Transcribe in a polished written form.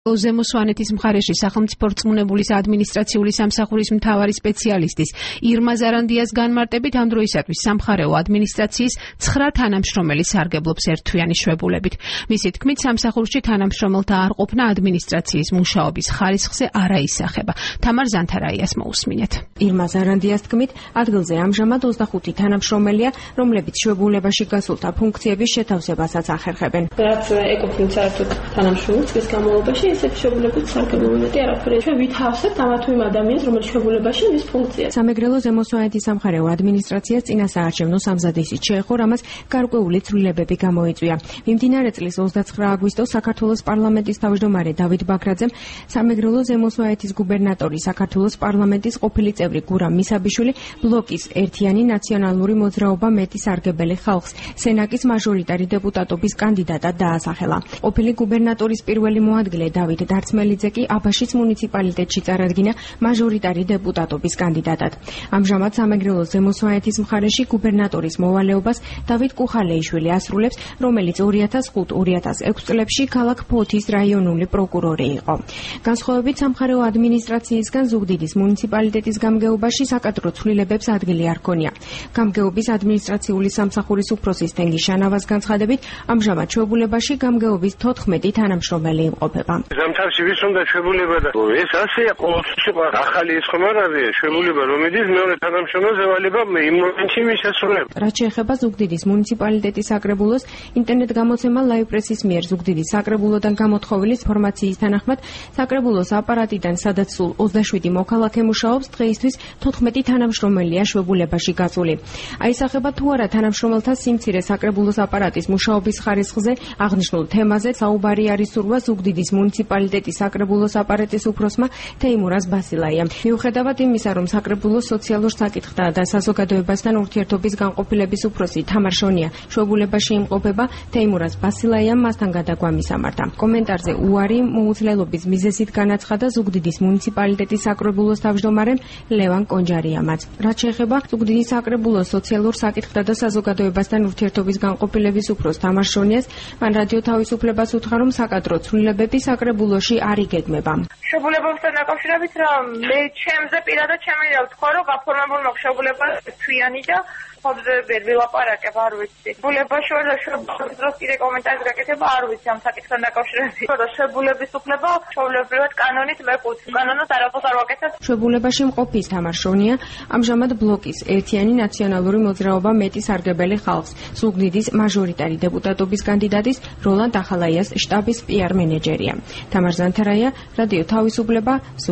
ზემო სვანეთის მხარეში სახელმწიფო რწმუნებულის ადმინისტრაციული სამსახურის მთავარი სპეციალისტის ირმა ზარანდიას განმარტებით ამ დროისათვის სამხარეო ადმინისტრაციის 9 თანამშრომელი სარგებლობს ერთთვიანი შვებულებით. მისი თქმით, სამსახურში თანამშრომელთა არყოფნა ადმინისტრაციის მუშაობის ხარისხზე არ აისახება. თამარ ზანთარაიას მოусმინეთ. ირმა ზარანდიას თქმით, ადგილზე ამჟამად 25 თანამშრომელია, რომლებიც შვებულებაში გასულთა ფუნქციების შეთავსებასაც ახერხებენ. რაც ეკუთვნის საერთოდ თანამშრომელს წლის განმავლობაში ისეთ შვებულებით სარგებლობები არაფერი. ჩვენ ვითავსებთ ამა თუ იმ ადამიანს, რომელიც შვებულებაში მის ფუნქციას. სამეგრელო ზემო სვანეთის სამხარეო ადმინისტრაციას წინასაარჩევნო სამზადისი შეეხო, რამაც გარკვეული ცვლილებები გამოიწვია. მიმდინარე წლის 29 აგვისტოს საქართველოს პარლამენტის თავმჯდომარე დავით ბაქრაძემ სამეგრელო ზემო სვანეთის გუბერნატორი, საქართველოს პარლამენტის ყოფილი წევრი გურამ მისაბიშვილი ბლოკის ერთიანი ნაციონალური მოძრაობა მეტი სარგებელი ხალხს სენაკის მაჟორიტარი დეპუტატობის კანდიდატად დაასახელა. ყოფილი გუბერნატორის პირველი მოადგილე დავით დარცმელიძე კი აბაშის მუნიციპალიტეტში წარადგინა მაჟორიტარი დეპუტატობის კანდიდატად. ამჟამად სამეგრელო ზემო სვანეთის მხარეში გუბერნატორის მოვალეობას დავით კუხალეიშვილი ასრულებს, რომელიც 2005-2006 წლებში ქალაქ ფოთის რაიონული პროკურორი იყო. განსხვავებით სამხარეო ადმინისტრაციისგან ზუგდიდის მუნიციპალიტეტის გამგეობაში საკადრო ცვლილებებს ადგილი არ ჰქონია. გამგეობის ადმინისტრაციული სამსახურის უფროსის თენგი შანავას განცხადებით, ამჟამად შვებულებაში გამგეობის 14 თანამშრომელი იმყოფება. ზამთარში ვის უნდა შვებულება და ეს ასეა ყოველთვის იყო ახალი ის ხომ არ არის შვებულება რომ მიდის მეორე თანამშრომელს ევალება იმ მომენტში მისასრულებლად. რაც შეეხება ზუგდიდის მუნიციპალიტეტის საკრებულოს ინტერნეტ გამოცემა ლაივ პრესის მიერ ზუგდიდის საკრებულოდან გამოთხოვილი ინფორმაციის თანახმად საკრებულოს აპარატიდან სადაც სულ 27 მოქალაქე მუშაობს, დღეისთვის 14 თანამშრომელია შვებულებაში გაწული. აისახება თუ არა თანამშრომელთა სიმცირე საკრებულოს აპარატის მუშაობის ხარისხზე, აღნიშნულ თემაზე საუბარი არის სურვა ზუგდიდის მუნიციპალიტეტის საკრებულოს აპარატის უფროსმა თეიმურაზ ბასილაიამ. მიუხედავად იმისა, რომ საკრებულოს სოციალურ საკითხთა და საზოგადოებასთან ურთიერთობის განყოფილების უფროსი თამარ შონია შვებულებაში იმყოფება, თეიმურაზ ბასილაიამ მასთან გადაგვამის ამართა. კომენტარზე უარი მოუძლელობის მიზეზით განაცხადა ზუგდიდის მუნიციპალიტეტის საკრებულოს თავმჯდომარემ ლევან კონჯარიამაც. რაც შეეხება ზუგდიდის საკრებულოს სოციალურ საკითხთა და საზოგადოებასთან ურთიერთობის განყოფილების უფროს თამარ შონიას, მან რადიო თავისუფლებას უთხრა, რომ საკადრო ცვლილებები საკრებულოში არ იგეგმება. შვებულებებთან დაკავშირებით რა მე ჩემზე პირადად შემიძლია ვთქვა, რომ გაფორმებულმა შვებულება თვიანი და ხობზე ვერ ვილაპარაკებ, არ ვიცი. შვებულებას შვებულების დროს კიდე კომენტარი გაკეთება, არ ვიცი ამ საკითხთან დაკავშირებით. რომ შვებულების უფლება ჩვეულებრივად კანონით მეკუთვნის. კანონით არაფერს არ ვაკეთებ. შვებულებაში მყოფის თამარ შონია ამჟამად ბლოკის ერთიანი ნაციონალური მოძრაობა მეტი სარგებელი ხალხს ზუგდიდის მაჟორიტარი დეპუტატობის კანდიდატის როლანდ ახალაიას შტაბის პიარ მენეჯერია. თამარ ზანთარაია, რადიო თავისუფლება.